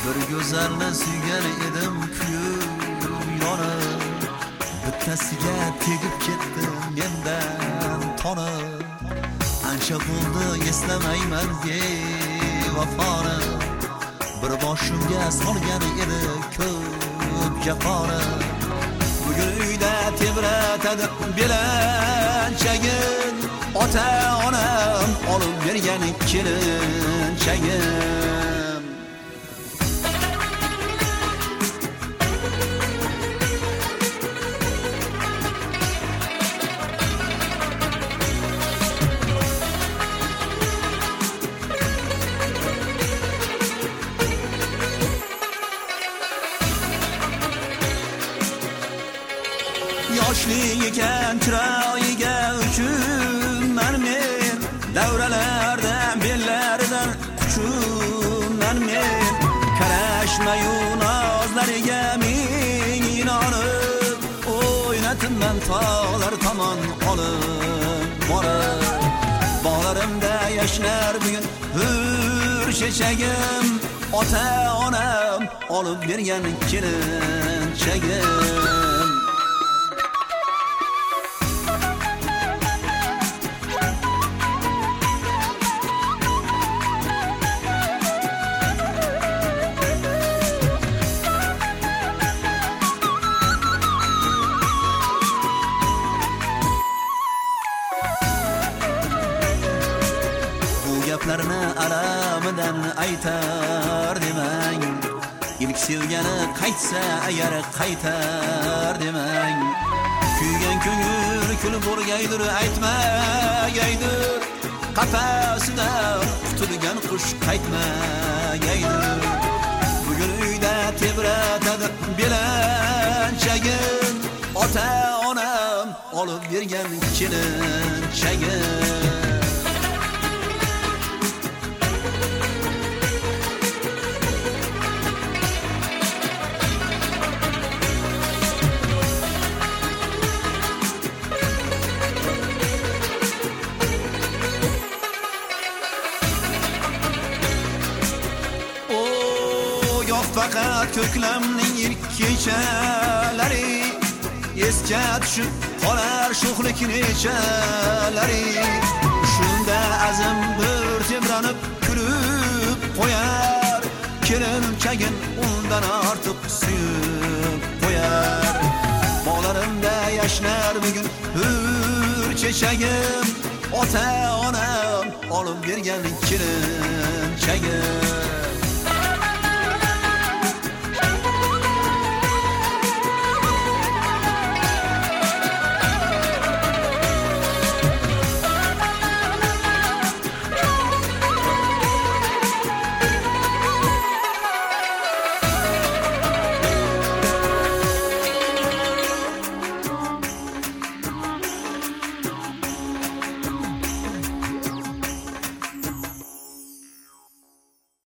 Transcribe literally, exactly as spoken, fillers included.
Bir go'zalni suygan edim kuyib yonib, bittasiga tegib ketdim mendan tonib. Ancha bo'ldi eslamayman bevafoni, bir boshimga solgan edi ko'p jafoni. Bugun uyda tebratadi belanchagin, ota onam olib bergan kelinchagim. Yoshli ekan chiroyiga uchunman men, davralarda bellaridan quchunman men. Qarashmayu nozlariga ming inonib, o'ynatimman tog'lar tomon olib borib. Bog'larimda yashnar bugun hur chechagim, ota onam olib bergan kelinchagim. Gaplarni alamidan aytar demang, ilk sevgani qaytsa agar qaytar demang. Kuygan ko'ngil kulib o'rgaydir, aytmagaydir, qafasidan qutulgan qush qaytmagaydir. Bugun uyda tebratadi belanchagin, ota onam olib bergan kelinchagin. Fakat ko'klamning ilk kechalari esga tushib qolar sho'xlik nechalari. Shunda azim bir tebranib kulib qo'yar, kelinchagin undan ortiq suyib qo'yar. Bog'larimda yashnar bugun hur chechagim, ota onam olib bergan kelinchagim.